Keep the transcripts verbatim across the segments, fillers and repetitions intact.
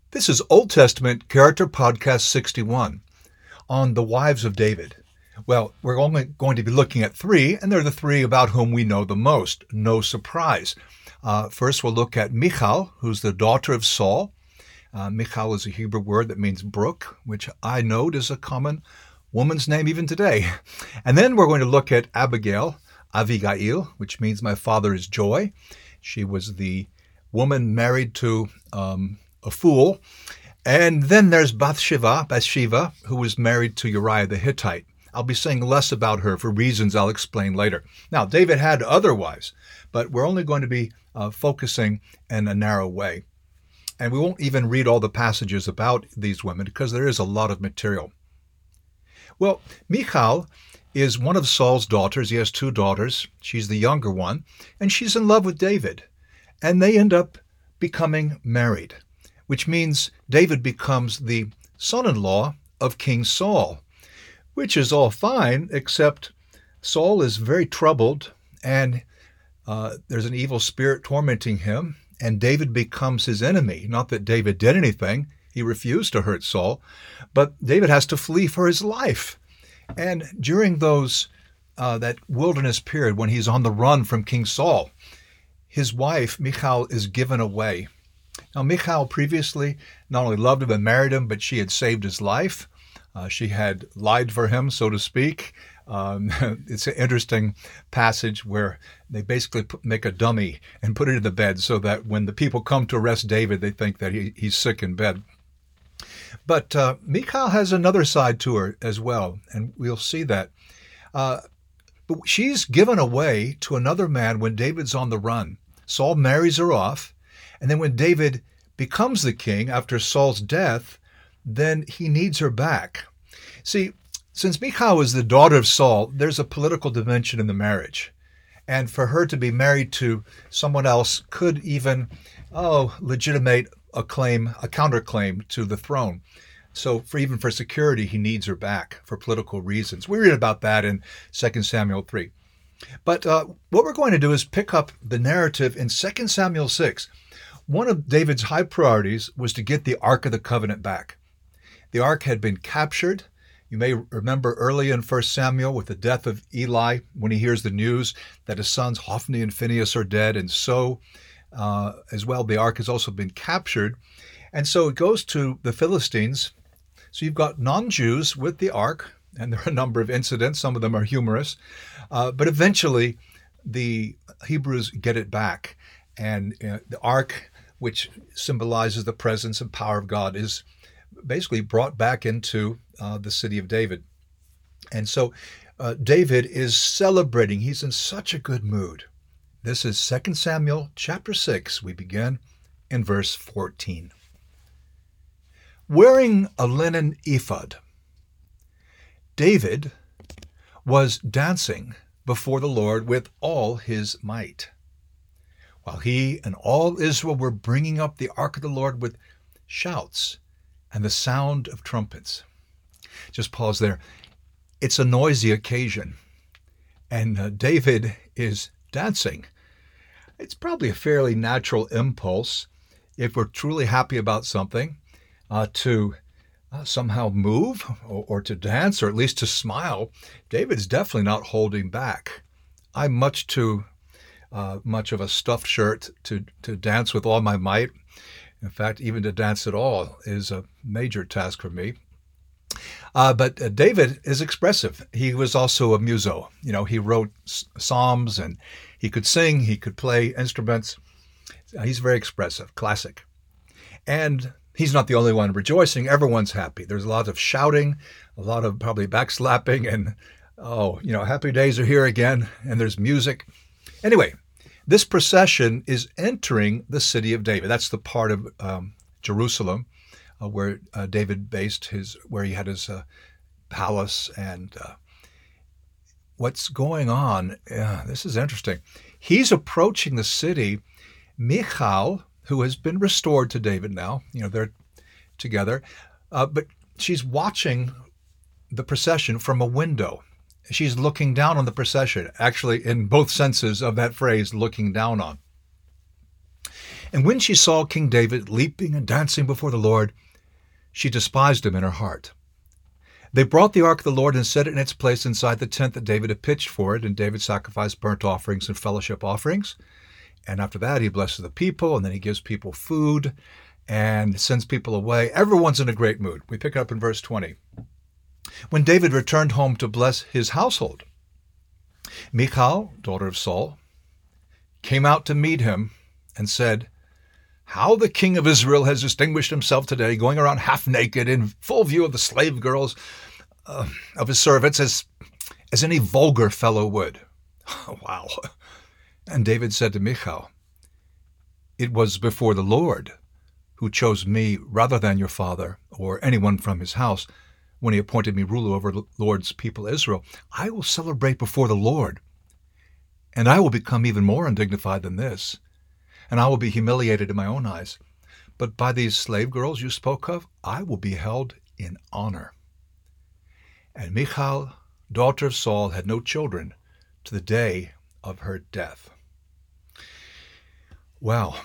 This is Old Testament Character Podcast sixty-one on the wives of David. Well, we're only going to be looking at three, and they're the three about whom we know the most. No surprise. Uh, first, we'll look at Michal, who's the daughter of Saul. Uh, Michal is a Hebrew word that means brook, which I note is a common woman's name even today. And then we're going to look at Abigail, Avigail, which means my father is joy. She was the woman married to um, a fool. And then there's Bathsheba, Bathsheba, who was married to Uriah the Hittite. I'll be saying less about her for reasons I'll explain later. Now, David had other wives, but we're only going to be uh, focusing in a narrow way. And we won't even read all the passages about these women because there is a lot of material. Well, Michal is one of Saul's daughters. He has two daughters. She's the younger one, and she's in love with David. And they end up becoming married, which means David becomes the son-in-law of King Saul, which is all fine, except Saul is very troubled, and uh, there's an evil spirit tormenting him, and David becomes his enemy. Not that David did anything. He refused to hurt Saul, but David has to flee for his life. And during those uh, that wilderness period when he's on the run from King Saul, his wife, Michal, is given away. Now, Michal previously not only loved him and married him, but she had saved his life. Uh, she had lied for him, so to speak. Um, it's an interesting passage where they basically put, make a dummy and put it in the bed so that when the people come to arrest David, they think that he, he's sick in bed. But uh, Michal has another side to her as well, and we'll see that. Uh, but she's given away to another man when David's on the run. Saul marries her off, and then when David becomes the king after Saul's death, then he needs her back. See, since Michal is the daughter of Saul, there's a political dimension in the marriage. And for her to be married to someone else could even, oh, legitimate a claim, a counterclaim to the throne. So for even for security, he needs her back for political reasons. We read about that in Second Samuel three. But uh, what we're going to do is pick up the narrative in Second Samuel six. One of David's high priorities was to get the Ark of the Covenant back. The Ark had been captured. You may remember early in First Samuel with the death of Eli, when he hears the news that his sons Hophni and Phinehas are dead, and so uh, as well the Ark has also been captured. And so it goes to the Philistines. So you've got non-Jews with the Ark, and there are a number of incidents. Some of them are humorous. Uh, but eventually the Hebrews get it back. And uh, the Ark, which symbolizes the presence and power of God, is basically brought back into uh, the city of David. And so uh, David is celebrating. He's in such a good mood. This is Second Samuel chapter six. We begin in verse fourteen. Wearing a linen ephod, David was dancing before the Lord with all his might, while he and all Israel were bringing up the ark of the Lord with shouts and the sound of trumpets. Just pause there. It's a noisy occasion, and uh, David is dancing. It's probably a fairly natural impulse, if we're truly happy about something, uh, to uh, somehow move or, or to dance, or at least to smile. David's definitely not holding back. I'm much too uh, much of a stuffed shirt to, to dance with all my might. In fact, even to dance at all is a major task for me. Uh, but uh, David is expressive. He was also a muso. You know, he wrote s- psalms, and he could sing, he could play instruments. He's very expressive, classic. And he's not the only one rejoicing. Everyone's happy. There's a lot of shouting, a lot of probably backslapping, and, oh, you know, happy days are here again, and there's music. Anyway, this procession is entering the city of David. That's the part of um, Jerusalem uh, where uh, David based his, where he had his uh, palace. And uh, what's going on? Yeah, this is interesting. He's approaching the city. Michal, who has been restored to David now, you know, they're together, uh, but she's watching the procession from a window. She's looking down on the procession, actually in both senses of that phrase, looking down on. And when she saw King David leaping and dancing before the Lord, she despised him in her heart. They brought the ark of the Lord and set it in its place inside the tent that David had pitched for it, and David sacrificed burnt offerings and fellowship offerings. And after that, he blesses the people, and then he gives people food and sends people away. Everyone's in a great mood. We pick up in verse twenty. When David returned home to bless his household, Michal, daughter of Saul, came out to meet him and said, "How the king of Israel has distinguished himself today, going around half naked in full view of the slave girls uh, of his servants, as, as any vulgar fellow would." Wow. And David said to Michal, "It was before the Lord who chose me rather than your father or anyone from his house when he appointed me ruler over the Lord's people Israel. I will celebrate before the Lord, and I will become even more undignified than this, and I will be humiliated in my own eyes. But by these slave girls you spoke of, I will be held in honor." And Michal, daughter of Saul, had no children to the day of her death. Well,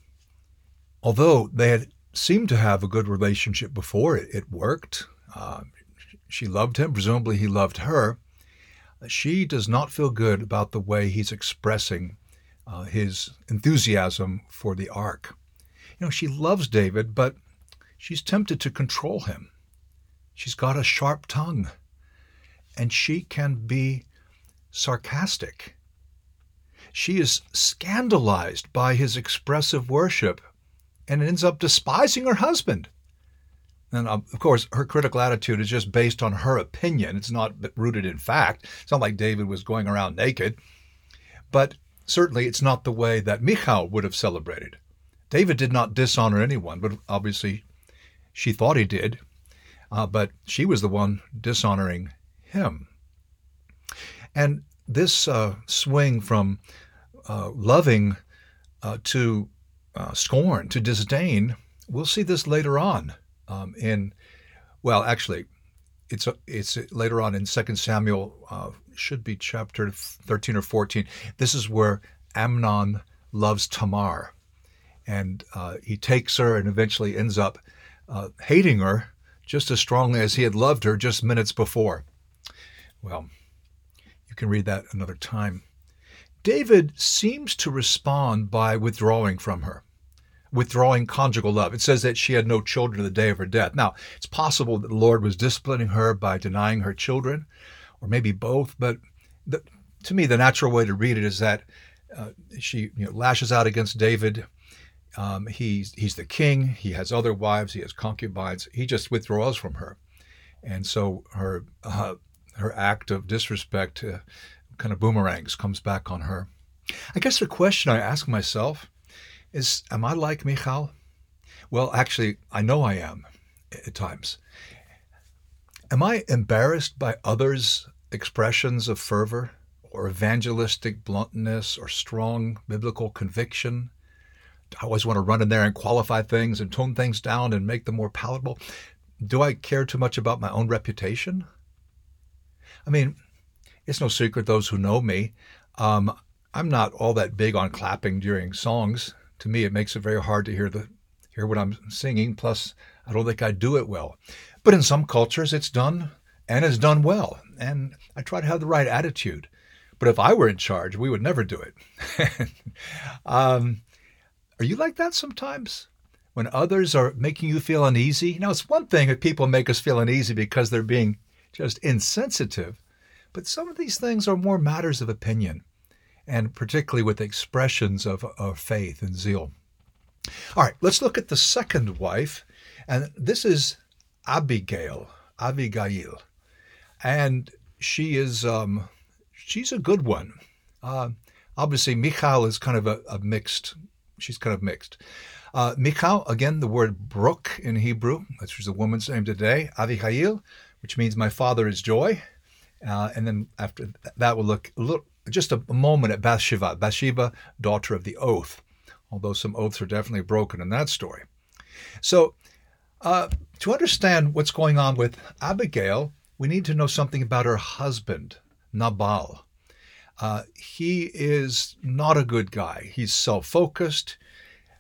although they had seemed to have a good relationship before, it, it worked. Uh, she loved him. Presumably he loved her. She does not feel good about the way he's expressing uh, his enthusiasm for the ark. You know, she loves David, but she's tempted to control him. She's got a sharp tongue, and she can be sarcastic. She is scandalized by his expressive worship and ends up despising her husband. And of course, her critical attitude is just based on her opinion. It's not rooted in fact. It's not like David was going around naked. But certainly it's not the way that Michal would have celebrated. David did not dishonor anyone, but obviously she thought he did. Uh, but she was the one dishonoring him. And this uh, swing from uh, loving uh, to uh, scorn, to disdain, we'll see this later on um, in, well, actually, it's a, it's later on in Second Samuel, uh, should be chapter thirteen or fourteen. This is where Amnon loves Tamar, and uh, he takes her and eventually ends up uh, hating her just as strongly as he had loved her just minutes before. Well, you can read that another time. David seems to respond by withdrawing from her, withdrawing conjugal love. It says that she had no children to the day of her death. Now, it's possible that the Lord was disciplining her by denying her children, or maybe both, but the, to me, the natural way to read it is that uh, she you know, lashes out against David. Um, he's, he's the king. He has other wives. He has concubines. He just withdraws from her. And so her uh, her act of disrespect uh, kind of boomerangs, comes back on her. I guess the question I ask myself is, am I like Michal? Well, actually, I know I am at times. Am I embarrassed by others' expressions of fervor or evangelistic bluntness or strong biblical conviction? I always want to run in there and qualify things and tone things down and make them more palatable. Do I care too much about my own reputation? I mean, it's no secret, those who know me, um, I'm not all that big on clapping during songs. To me, it makes it very hard to hear the hear what I'm singing. Plus, I don't think I do it well. But in some cultures, it's done and is done well. And I try to have the right attitude. But if I were in charge, we would never do it. um, are you like that sometimes? When others are making you feel uneasy? Now, it's one thing if people make us feel uneasy because they're being just insensitive. But some of these things are more matters of opinion, and particularly with expressions of, of faith and zeal. All right, let's look at the second wife, and this is Abigail, Abigail, and she is um, she's a good one. Uh, obviously, Michal is kind of a, a mixed. She's kind of mixed. Uh, Michal, again, the word brook in Hebrew, which is a woman's name today, Abigail, which means my father is joy. Uh, and then after that, we'll look, look just a, a moment at Bathsheba, Bathsheba, daughter of the oath, although some oaths are definitely broken in that story. So uh, to understand what's going on with Abigail, we need to know something about her husband, Nabal. Uh, he is not a good guy. He's self-focused.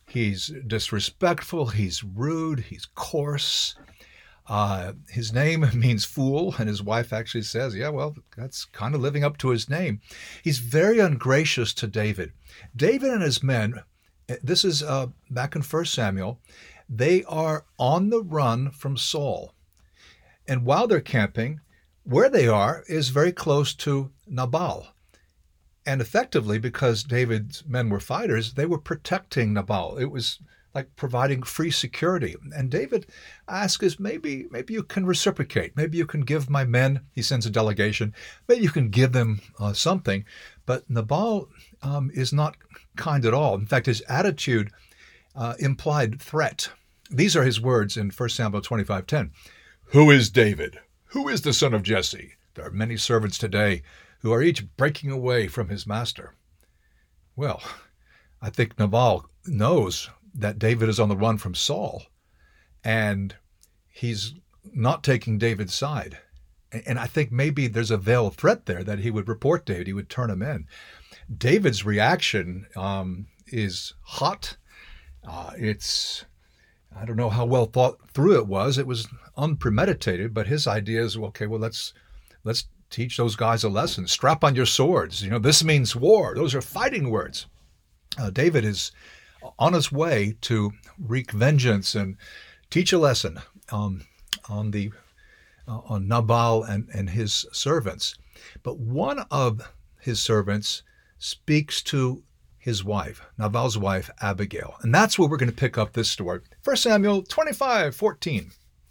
He's disrespectful, he's rude, he's coarse. Uh, his name means fool, and his wife actually says, yeah, well, that's kind of living up to his name. He's very ungracious to David. David and his men, this is uh, back in First Samuel, they are on the run from Saul. And while they're camping, where they are is very close to Nabal. And effectively, because David's men were fighters, they were protecting Nabal. It was like providing free security. And David asks us, maybe, maybe you can reciprocate. Maybe you can give my men, he sends a delegation, maybe you can give them uh, something. But Nabal um, is not kind at all. In fact, his attitude uh, implied threat. These are his words in First Samuel twenty-five ten. Who is David? Who is the son of Jesse? There are many servants today who are each breaking away from his master. Well, I think Nabal knows that David is on the run from Saul, and he's not taking David's side. And I think maybe there's a veiled threat there that he would report David, he would turn him in. David's reaction um, is hot. Uh, it's, I don't know how well thought through it was. It was unpremeditated, but his idea is, okay, well, let's let's teach those guys a lesson. Strap on your swords. You know, this means war. Those are fighting words. Uh, David is on his way to wreak vengeance and teach a lesson um, on the uh, on Nabal and, and his servants. But one of his servants speaks to his wife, Nabal's wife, Abigail. And that's where we're going to pick up this story. First Samuel twenty-five fourteen.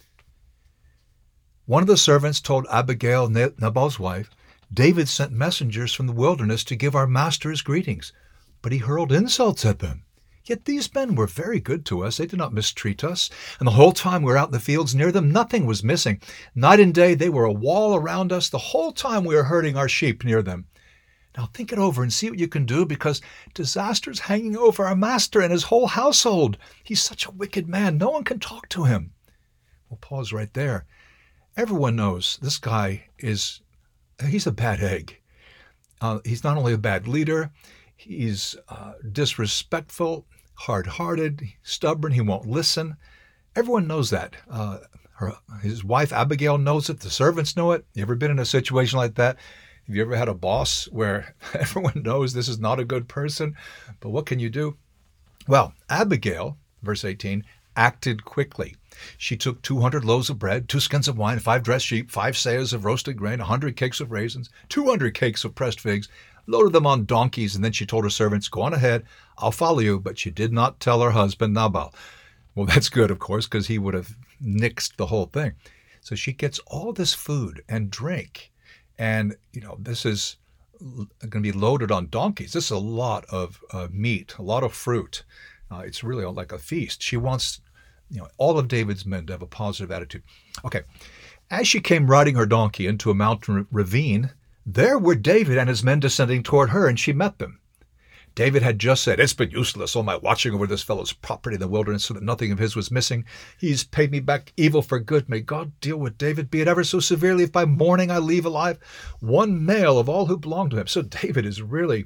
One of the servants told Abigail, Nabal's wife, David sent messengers from the wilderness to give our master his greetings, but he hurled insults at them. Yet these men were very good to us. They did not mistreat us. And the whole time we were out in the fields near them, nothing was missing. Night and day, they were a wall around us. The whole time we were herding our sheep near them. Now think it over and see what you can do, because disaster's hanging over our master and his whole household. He's such a wicked man. No one can talk to him. We'll pause right there. Everyone knows this guy is, he's a bad egg. Uh, he's not only a bad leader, he's uh, disrespectful, hard-hearted, stubborn, he won't listen. Everyone knows that. Uh, her, his wife Abigail knows it, the servants know it. You ever been in a situation like that? Have you ever had a boss where everyone knows this is not a good person, but what can you do? Well, Abigail, verse eighteen, acted quickly. She took two hundred loaves of bread, two skins of wine, five dressed sheep, five seahs of roasted grain, one hundred cakes of raisins, two hundred cakes of pressed figs, loaded them on donkeys, and then she told her servants, go on ahead, I'll follow you. But she did not tell her husband Nabal. Well, that's good, of course, because he would have nixed the whole thing. So she gets all this food and drink, and, you know, this is going to be loaded on donkeys. This is a lot of uh, meat, a lot of fruit. Uh, it's really like a feast. She wants, you know, all of David's men to have a positive attitude. Okay. As she came riding her donkey into a mountain ravine, there were David and his men descending toward her, and she met them. David had just said, it's been useless, all my watching over this fellow's property in the wilderness so that nothing of his was missing. He's paid me back evil for good. May God deal with David, be it ever so severely, if by morning I leave alive one male of all who belong to him. So David is really,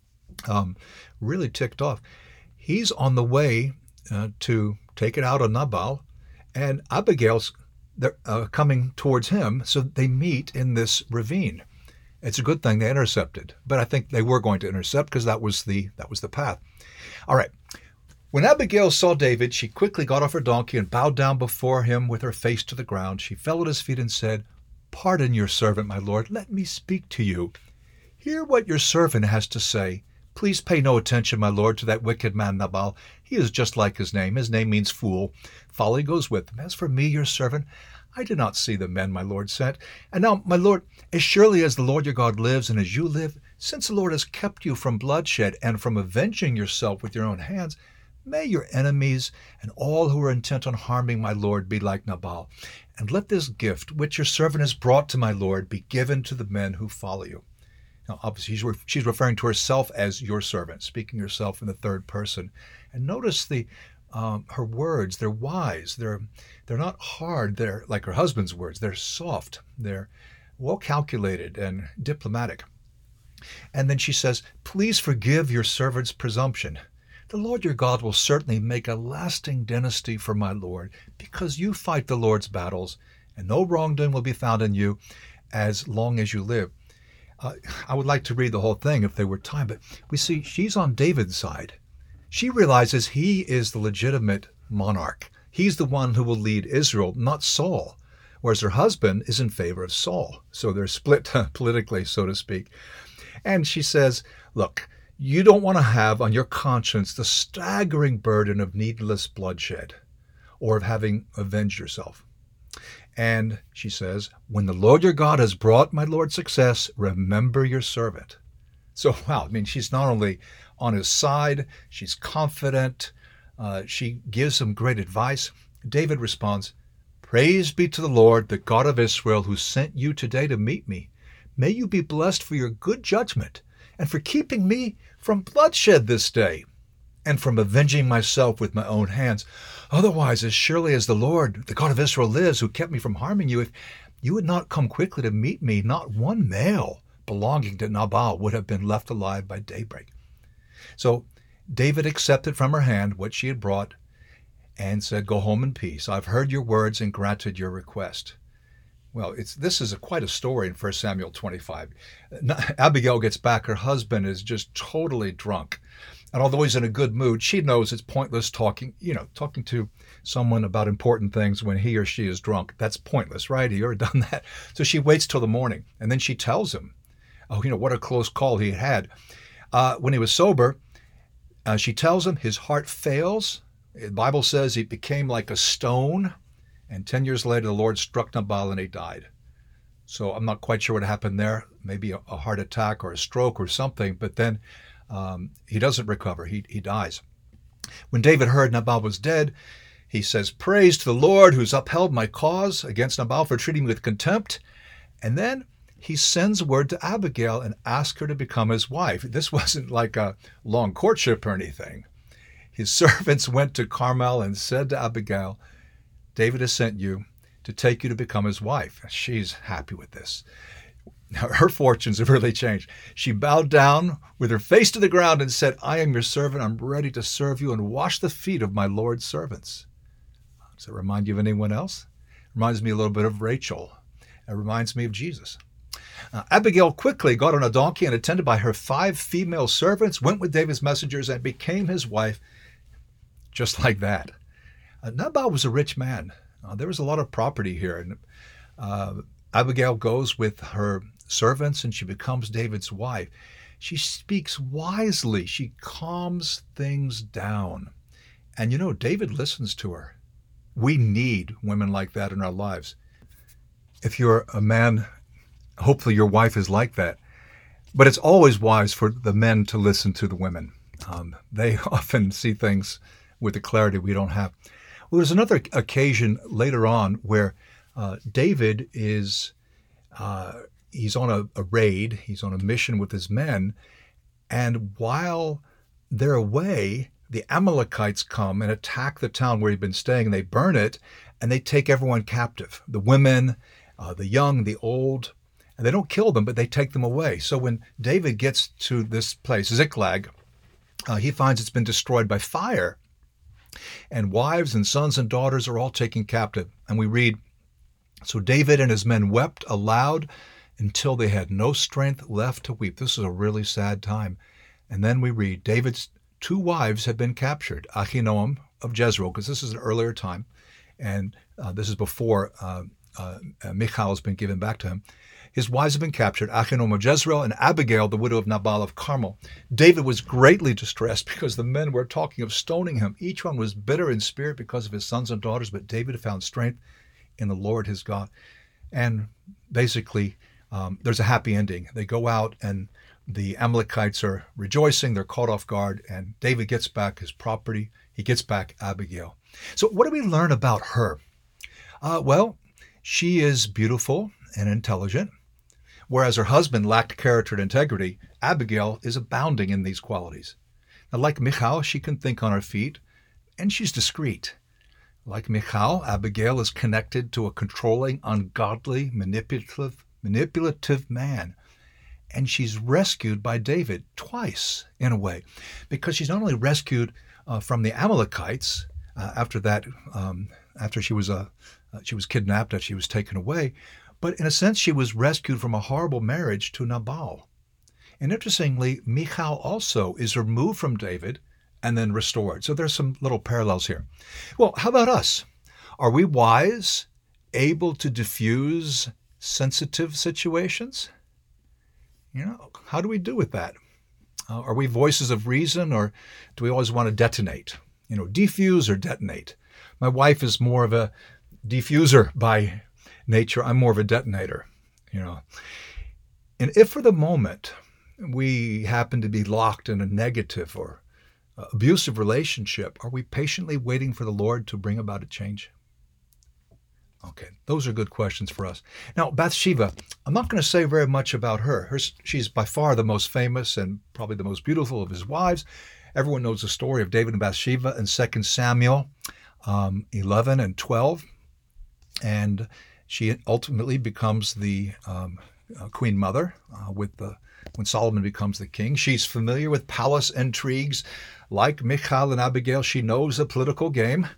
um, really ticked off. He's on the way uh, to take it out on Nabal, and Abigail's uh, coming towards him, so they meet in this ravine. It's a good thing they intercepted, but I think they were going to intercept because that was the that was the path. All right. When Abigail saw David, she quickly got off her donkey and bowed down before him with her face to the ground. She fell at his feet and said, pardon your servant, my lord. Let me speak to you. Hear what your servant has to say. Please pay no attention, my lord, to that wicked man Nabal. He is just like his name. His name means fool. Folly goes with him. As for me, your servant, I did not see the men my lord sent. And now, my lord, as surely as the Lord your God lives and as you live, since the Lord has kept you from bloodshed and from avenging yourself with your own hands, may your enemies and all who are intent on harming my lord be like Nabal. And let this gift, which your servant has brought to my lord, be given to the men who follow you. Now, obviously, she's referring to herself as your servant, speaking herself in the third person. And notice the um, her words, they're wise. They're they're not hard. They're like her husband's words. They're soft. They're well calculated and diplomatic. And then she says, please forgive your servant's presumption. The Lord your God will certainly make a lasting dynasty for my Lord, because you fight the Lord's battles, and no wrongdoing will be found in you as long as you live. Uh, I would like to read the whole thing if there were time, but we see she's on David's side. She realizes he is the legitimate monarch. He's the one who will lead Israel, not Saul, whereas her husband is in favor of Saul. So they're split politically, so to speak. And she says, look, you don't want to have on your conscience the staggering burden of needless bloodshed or of having avenged yourself. And she says, when the Lord your God has brought my Lord success, remember your servant. So, wow, I mean, she's not only on his side, she's confident, uh, she gives him great advice. David responds, praise be to the Lord, the God of Israel, who sent you today to meet me. May you be blessed for your good judgment and for keeping me from bloodshed this day and from avenging myself with my own hands. Otherwise, as surely as the Lord, the God of Israel lives, who kept me from harming you, if you would not come quickly to meet me, not one male belonging to Nabal would have been left alive by daybreak. So David accepted from her hand what she had brought and said, go home in peace. I've heard your words and granted your request. Well, it's this is a, quite a story in First Samuel twenty-five. Abigail gets back. Her husband is just totally drunk. And although he's in a good mood, she knows it's pointless talking, you know, talking to someone about important things when he or she is drunk. That's pointless, right? Have you ever done that? So she waits till the morning, and then she tells him, oh, you know, what a close call he had. Uh, when he was sober, uh, she tells him his heart fails. The Bible says he became like a stone, and ten years later, the Lord struck Nabal and he died. So I'm not quite sure what happened there, maybe a, a heart attack or a stroke or something, but then Um, he doesn't recover. He, he dies. When David heard Nabal was dead, he says, praise to the Lord who's upheld my cause against Nabal for treating me with contempt. And then he sends word to Abigail and asks her to become his wife. This wasn't like a long courtship or anything. His servants went to Carmel and said to Abigail, David has sent you to take you to become his wife. She's happy with this. Now, her fortunes have really changed. She bowed down with her face to the ground and said, I am your servant. I'm ready to serve you and wash the feet of my Lord's servants. Does it remind you of anyone else? It reminds me a little bit of Rachel. It reminds me of Jesus. Uh, Abigail quickly got on a donkey and, attended by her five female servants, went with David's messengers and became his wife just like that. Uh, Nabal was a rich man. Uh, there was a lot of property here. And uh, Abigail goes with her servants and she becomes David's wife. She speaks wisely. She calms things down. And you know, David listens to her. We need women like that in our lives. If you're a man, hopefully your wife is like that. But it's always wise for the men to listen to the women. Um, they often see things with a clarity we don't have. Well, there's another occasion later on where uh, David is uh, he's on a, a raid. He's on a mission with his men. And while they're away, the Amalekites come and attack the town where he'd been staying. They burn it, and they take everyone captive, the women, uh, the young, the old. And they don't kill them, but they take them away. So when David gets to this place, Ziklag, uh, he finds it's been destroyed by fire. And wives and sons and daughters are all taken captive. And we read, so David and his men wept aloud until they had no strength left to weep. This is a really sad time. And then we read, David's two wives had been captured, Ahinoam of Jezreel, because this is an earlier time, and uh, this is before uh, uh, Michal has been given back to him. His wives have been captured, Ahinoam of Jezreel and Abigail, the widow of Nabal of Carmel. David was greatly distressed because the men were talking of stoning him. Each one was bitter in spirit because of his sons and daughters, but David found strength in the Lord his God. And basically, um, there's a happy ending. They go out and the Amalekites are rejoicing. They're caught off guard, and David gets back his property. He gets back Abigail. So what do we learn about her? Uh, well, she is beautiful and intelligent. Whereas her husband lacked character and integrity, Abigail is abounding in these qualities. Now, like Michal, she can think on her feet, and she's discreet. Like Michal, Abigail is connected to a controlling, ungodly, manipulative, manipulative man. and she's rescued by David twice in a way, because she's not only rescued uh, from the Amalekites uh, after that, um, after she was uh, she was kidnapped, after she was taken away, but in a sense she was rescued from a horrible marriage to Nabal. And interestingly, Michal also is removed from David and then restored. So there's some little parallels here. Well, how about us? Are we wise, able to diffuse sensitive situations? You know, how do we do with that? Uh, are we voices of reason, or do we always want to detonate? You know, defuse or detonate? My wife is more of a diffuser by nature. I'm more of a detonator, you know. And if for the moment we happen to be locked in a negative or uh, abusive relationship, are we patiently waiting for the Lord to bring about a change? Okay, those are good questions for us. Now, Bathsheba, I'm not going to say very much about her. her. She's by far the most famous and probably the most beautiful of his wives. Everyone knows the story of David and Bathsheba in Second Samuel um, eleven and twelve. And she ultimately becomes the um, uh, queen mother uh, with the when Solomon becomes the king. She's familiar with palace intrigues. Like Michal and Abigail, she knows the political game.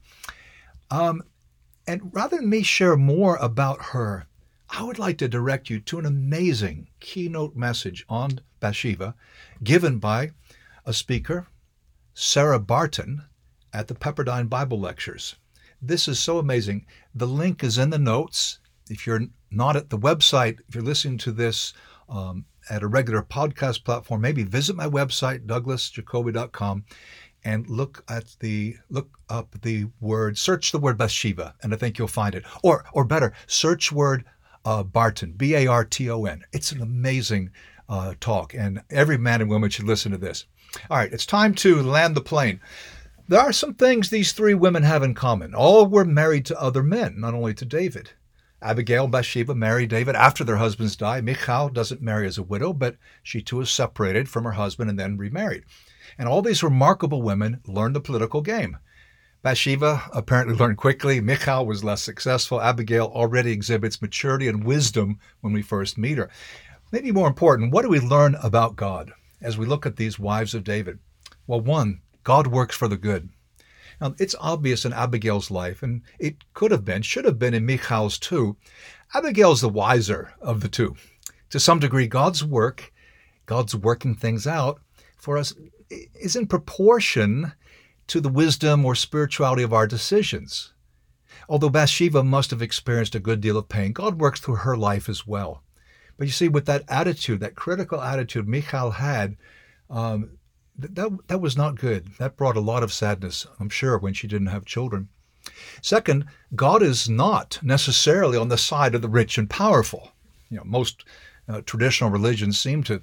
Um, and rather than me share more about her, I would like to direct you to an amazing keynote message on Bathsheba given by a speaker, Sarah Barton, at the Pepperdine Bible Lectures. This is so amazing. The link is in the notes. If you're not at the website, if you're listening to this um, at a regular podcast platform, maybe visit my website, douglas jacoby dot com, and look at the look up the word, search the word Bathsheba, and I think you'll find it. Or or better, search word uh, Barton, B A R T O N. It's an amazing uh, talk, and every man and woman should listen to this. All right, it's time to land the plane. There are some things these three women have in common. All were married to other men, not only to David. Abigail and Bathsheba marry David after their husbands die. Michal doesn't marry as a widow, but she too is separated from her husband and then remarried. And all these remarkable women learned the political game. Bathsheba apparently learned quickly. Michal was less successful. Abigail already exhibits maturity and wisdom when we first meet her. Maybe more important, what do we learn about God as we look at these wives of David? Well, one, God works for the good. Now, it's obvious in Abigail's life, and it could have been, should have been in Michal's too. Abigail's the wiser of the two. To some degree, God's work, God's working things out for us, is in proportion to the wisdom or spirituality of our decisions. Although Bathsheba must have experienced a good deal of pain, God works through her life as well. But you see, with that attitude, that critical attitude Michal had, um, That, that was not good. That brought a lot of sadness, I'm sure, when she didn't have children. Second, God is not necessarily on the side of the rich and powerful. You know, most uh, traditional religions seem to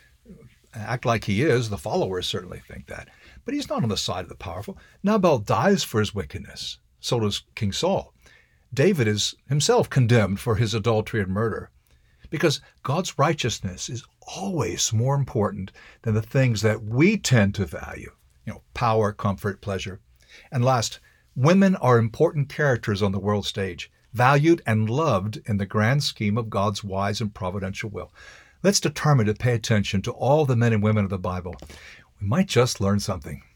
act like he is. The followers certainly think that. But he's not on the side of the powerful. Nabal dies for his wickedness. So does King Saul. David is himself condemned for his adultery and murder. Because God's righteousness is always more important than the things that we tend to value, you know, power, comfort, pleasure. And last, women are important characters on the world stage, valued and loved in the grand scheme of God's wise and providential will. Let's determine to pay attention to all the men and women of the Bible. We might just learn something.